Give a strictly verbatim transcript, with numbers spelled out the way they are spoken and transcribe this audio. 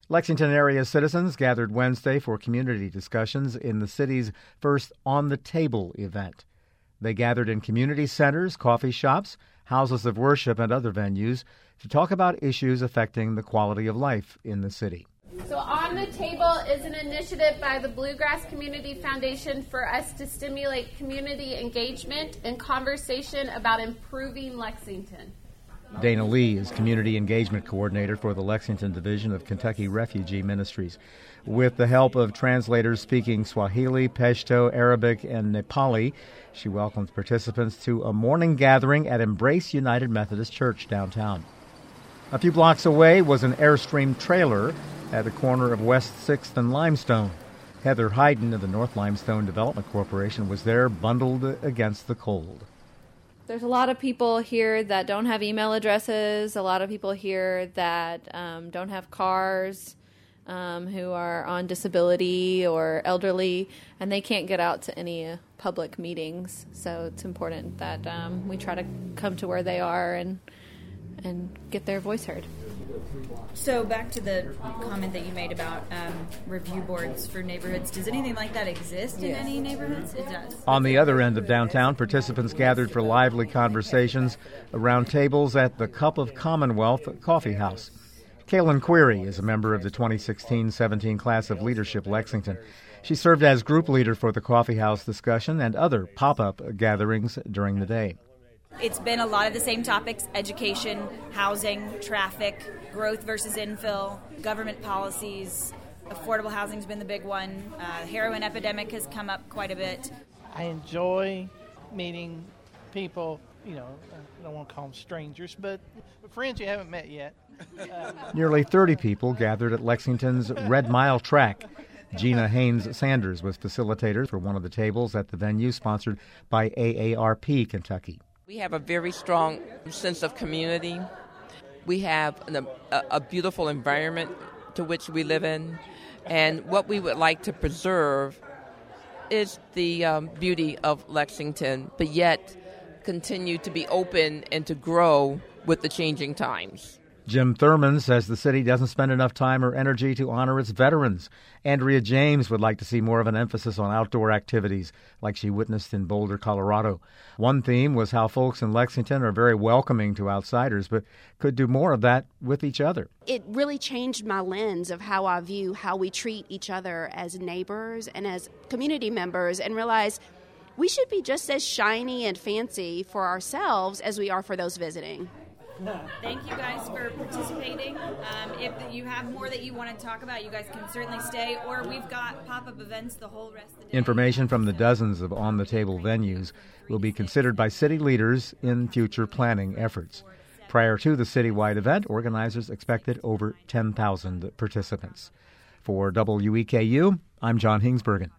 Lexington area citizens gathered Wednesday for community discussions in the city's first On the Table event. They gathered in community centers, coffee shops, houses of worship, and other venues to talk about issues affecting the quality of life in the city. So On the Table is an initiative by the Bluegrass Community Foundation for us to stimulate community engagement and conversation about improving Lexington. Dana Lee is Community Engagement Coordinator for the Lexington Division of Kentucky Refugee Ministries. With the help of translators speaking Swahili, Pashto, Arabic, and Nepali, she welcomes participants to a morning gathering at Embrace United Methodist Church downtown. A few blocks away was an Airstream trailer at the corner of West sixth and Limestone. Heather Hayden of the North Limestone Development Corporation was there, bundled against the cold. There's a lot of people here that don't have email addresses, a lot of people here that um, don't have cars, um, who are on disability or elderly, and they can't get out to any uh, public meetings. So it's important that um, we try to come to where they are and and get their voice heard. So back to the comment that you made about um, review boards for neighborhoods. Does anything like that exist in Yes. any neighborhoods? It does. On the other end of downtown, participants gathered for lively conversations around tables at the Cup of Commonwealth Coffee House. Kaylin Query is a member of the twenty sixteen seventeen class of Leadership Lexington. She served as group leader for the coffee house discussion and other pop-up gatherings during the day. It's been a lot of the same topics: education, housing, traffic, growth versus infill, government policies. Affordable housing's been the big one. Uh, heroin epidemic has come up quite a bit. I enjoy meeting people, you know, I don't want to call them strangers, but friends you haven't met yet. Uh, Nearly thirty people gathered at Lexington's Red Mile Track. Gina Haynes Sanders was facilitator for one of the tables at the venue sponsored by A A R P Kentucky. We have a very strong sense of community. We have an, a, a beautiful environment to which we live in. And what we would like to preserve is the um, beauty of Lexington, but yet continue to be open and to grow with the changing times. Jim Thurman says the city doesn't spend enough time or energy to honor its veterans. Andrea James would like to see more of an emphasis on outdoor activities like she witnessed in Boulder, Colorado. One theme was how folks in Lexington are very welcoming to outsiders, but could do more of that with each other. It really changed my lens of how I view how we treat each other as neighbors and as community members, and realize we should be just as shiny and fancy for ourselves as we are for those visiting. Thank you guys for participating. Um, if you have more that you want to talk about, you guys can certainly stay, or we've got pop-up events the whole rest of the day. Information from the dozens of on-the-table venues will be considered by city leaders in future planning efforts. Prior to the citywide event, organizers expected over ten thousand participants. For W E K U, I'm John Hingsbergen.